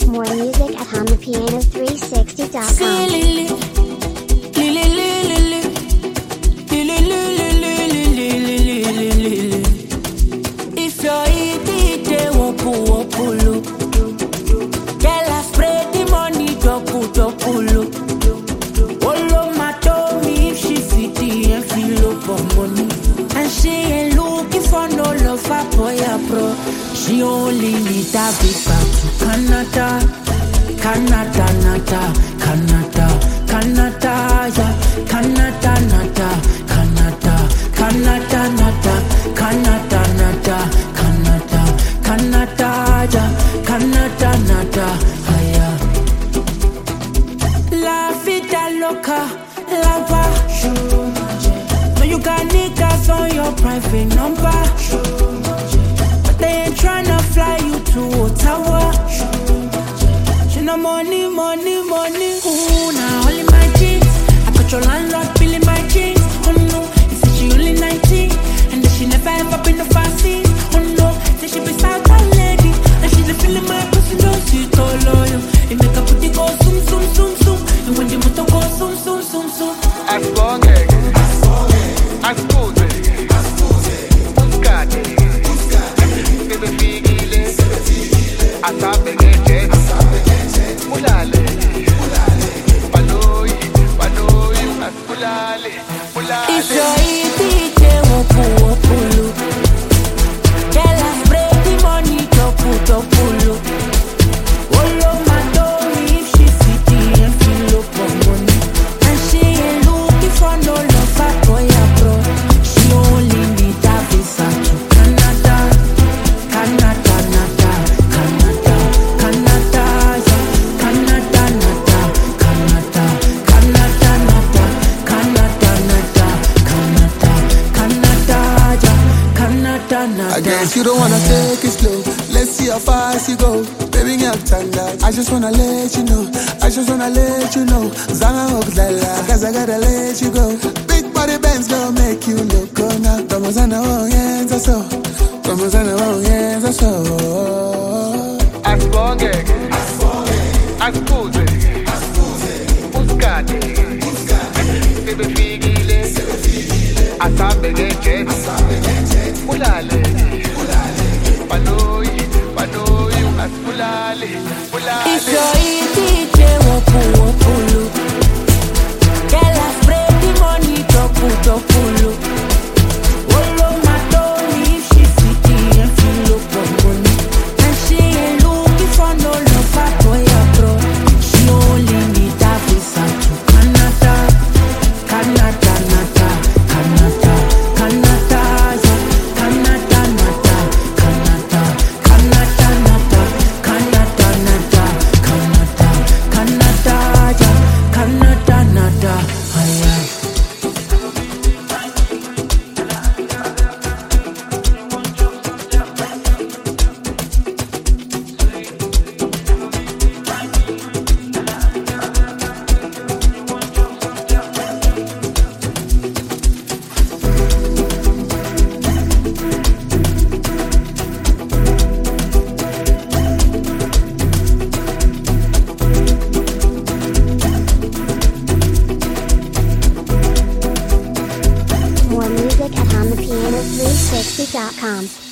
More music at HumThePiano360.com. If you're eating, they won't pull. Girl, I spread the money, double. Olo my me if she fit the envelope of money. And she ain't looking for no love for boy bro. She only need a visa to Canada, yeah. Canada, yeah. La vida loca, la va. No, you got niggas on your private number, but they ain't tryna fly you to Ottawa. She no money. Ooh, now only my jeans. I got your landlord feeling my jeans. Oh no, he said she only 19, and that she never ever been a fast scene. Oh no, say she be Southern lady, and she feeling my pussy, no she too loyal. It make her put it go zoom, and when the motor go zoom. Ascolte, buscate, se me figile, asabe che mulale, panoi, asculale. If you're eating, they won't pull. Girl, I spread the money, double. Olo my me if she fit the envelope of money. And she ain't looking for no love for boy bro. She only need a visa to Canada, yeah. Canada, I guess you don't wanna take it slow. Let's see how fast you go. Baby, I just wanna let you know. Zama Okzala, cause I gotta let you go. Big body bands gonna make you look good now. Tomozana won't answer so. Ascolte, buscate, se me figile, asabe che mulale, panoi, asculale. if you're eating, they won't pull. Girl, I spread the money, double. Olo my me if she fit the envelope of money. And she ain't looking for no love for boy bro. She only need a visa to Canada, yeah. Canada, yeah. More music at HumThePiano360.com.